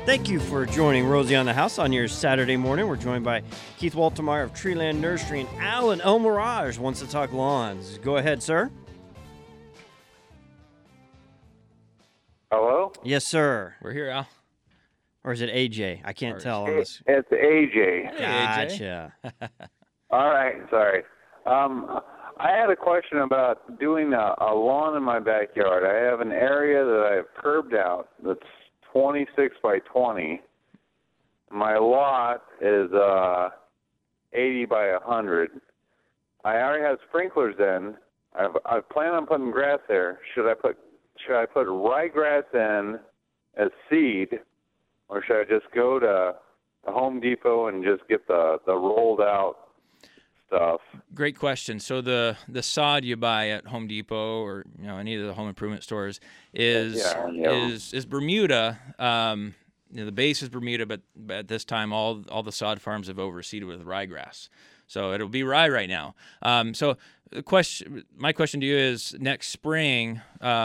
Thank you for joining Rosie on the House on your Saturday morning. We're joined by Keith Waltemeyer of Treeland Nursery and Alan El Mirage wants to talk lawns. Go ahead, sir. Hello? Yes, sir. We're here, Al. Or is it AJ? I can't tell on this. It's AJ. Gotcha. All right, sorry. I had a question about doing a lawn in my backyard. I have an area that I've curbed out that's 26 by 20. My lot is 80 by 100. I already have sprinklers in. I plan on putting grass there. Should I put ryegrass in as seed, or should I just go to the Home Depot and just get the rolled out stuff? Great question. So the sod you buy at Home Depot or any of the home improvement stores is Bermuda. The base is Bermuda, but at this time all the sod farms have overseeded with ryegrass. So it'll be rye right now. So my question to you is: next spring,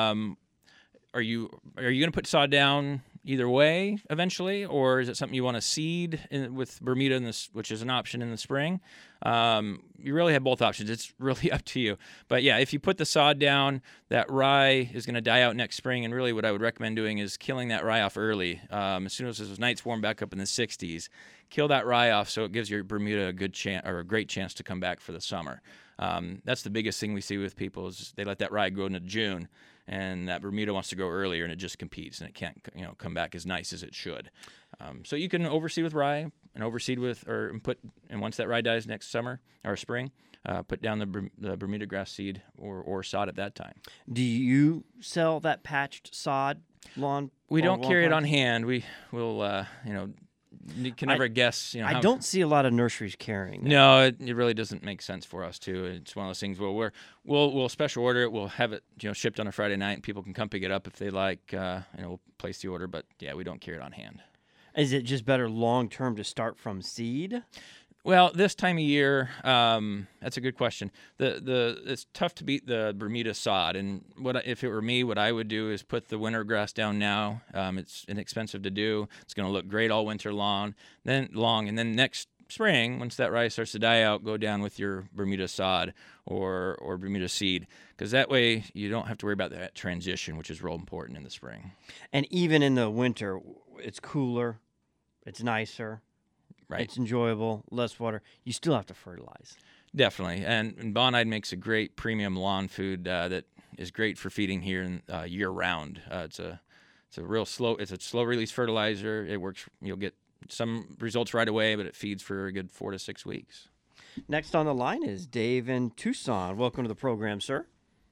are you going to put sod down either way eventually, or is it something you want to seed with Bermuda which is an option in the spring? You really have both options. It's really up to you. But yeah, if you put the sod down, that rye is going to die out next spring. And really what I would recommend doing is killing that rye off early. As soon as those nights warm back up in the 60s, kill that rye off so it gives your Bermuda a good chance or a great chance to come back for the summer. That's the biggest thing we see with people is they let that rye grow into June, and that Bermuda wants to grow earlier, and it just competes, and it can't come back as nice as it should. So you can overseed with rye and overseed and once that rye dies next summer or spring, put down the Bermuda grass seed or sod at that time. Do you sell that patched sod lawn? We don't carry it on hand. We'll you can never guess. I don't see a lot of nurseries carrying that. No, it really doesn't make sense for us to. It's one of those things where we'll special order it. We'll have it shipped on a Friday night, and people can come pick it up if they like. We'll place the order, but yeah, we don't carry it on hand. Is it just better long term to start from seed? Well, this time of year, that's a good question. It's tough to beat the Bermuda sod, and if it were me, what I would do is put the winter grass down now. It's inexpensive to do. It's going to look great all winter long. And then next spring, once that rye starts to die out, go down with your Bermuda sod or Bermuda seed, because that way you don't have to worry about that transition, which is real important in the spring. And even in the winter, it's cooler, it's nicer. Right. It's enjoyable, less water. You still have to fertilize. Definitely. And Bonide makes a great premium lawn food that is great for feeding here year round. It's a slow release fertilizer. It works. You'll get some results right away, but it feeds for a good 4 to 6 weeks. Next on the line is Dave in Tucson. Welcome to the program, sir.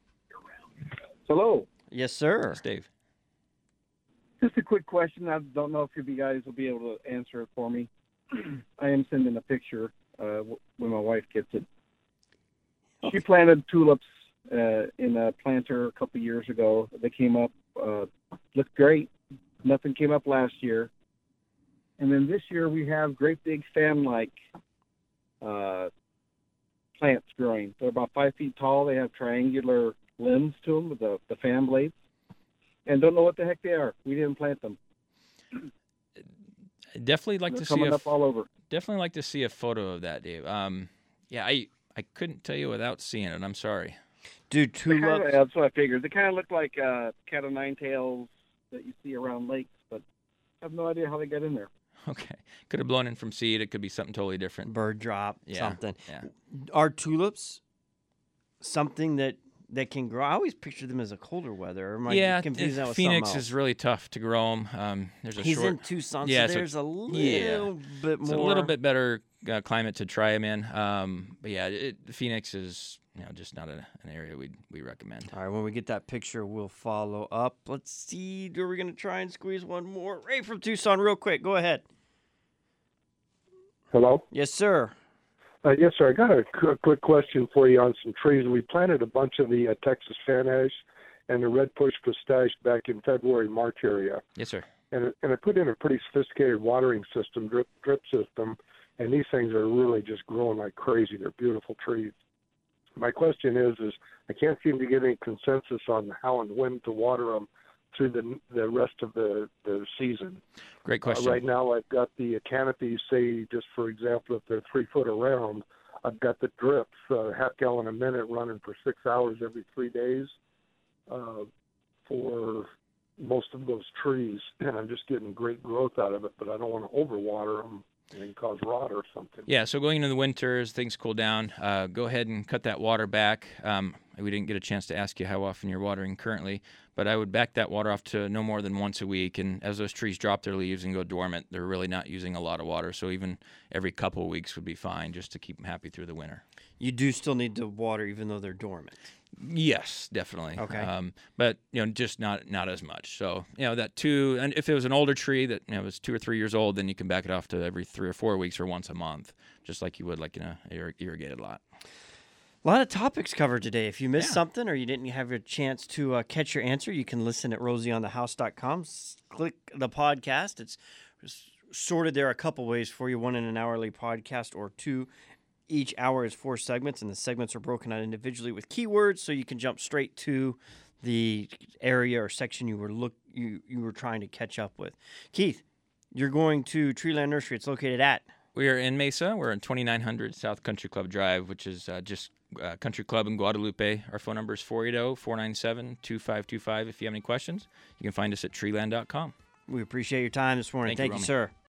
Hello. Yes, sir. It's Dave. Just a quick question. I don't know if you guys will be able to answer it for me. I am sending a picture when my wife gets it. She planted tulips in a planter a couple of years ago. They came up, looked great. Nothing came up last year. And then this year we have great big fan-like plants growing. They're about 5 feet tall. They have triangular limbs to them with the fan blades. And don't know what the heck they are. We didn't plant them. Definitely like They're to coming up all over. Definitely like to see a photo of that, Dave. I couldn't tell you without seeing it. I'm sorry. Dude, tulips. That's what I figured. They kind of look like cat o' nine tails that you see around lakes, but I have no idea how they got in there. Okay, could have blown in from seed. It could be something totally different. Bird drop, something. Yeah. Are tulips something that can grow? I always picture them as a colder weather. Or am I confusing that with Phoenix something else? is really tough to grow them. He's in Tucson, so there's a little bit more. It's a little bit better climate to try them in. But yeah, Phoenix is just not an area we recommend. All right, when we get that picture, we'll follow up. Let's see. Are we going to try and squeeze one more? Ray from Tucson, real quick. Go ahead. Hello? Yes, sir. Yes, sir. I got a quick question for you on some trees. We planted a bunch of the Texas fan ash and the red push pistache back in February, March area. Yes, sir. And I put in a pretty sophisticated watering system, drip system, and these things are really just growing like crazy. They're beautiful trees. My question is I can't seem to get any consensus on how and when to water them through the rest of the season. Great question. Right now, I've got the canopies, say, just for example, if they're 3 foot around, I've got the drips, half gallon a minute, running for 6 hours every 3 days for most of those trees, and I'm just getting great growth out of it, but I don't want to overwater them and cause rot or something. Yeah, so going into the winter, as things cool down, go ahead and cut that water back. We didn't get a chance to ask you how often you're watering currently, but I would back that water off to no more than once a week. And as those trees drop their leaves and go dormant, they're really not using a lot of water. So even every couple of weeks would be fine just to keep them happy through the winter. You do still need to water even though they're dormant. Yes, definitely. Okay. But just not as much. So that too. And if it was an older tree that was 2 or 3 years old, then you can back it off to every 3 or 4 weeks or once a month, just like you would like in a irrigated lot. A lot of topics covered today. If you missed something or you didn't have a chance to catch your answer, you can listen at rosieonthehouse.com. Click the podcast. It's sorted there a couple ways for you, one in an hourly podcast or two. Each hour is 4 segments, and the segments are broken out individually with keywords, so you can jump straight to the area or section you were trying to catch up with. Keith, you're going to Treeland Nursery. It's located at? We are in Mesa. We're in 2900 South Country Club Drive, which is just Country Club in Guadalupe. Our phone number is 480-497-2525. If you have any questions, you can find us at treeland.com. We appreciate your time this morning. Thank you, sir.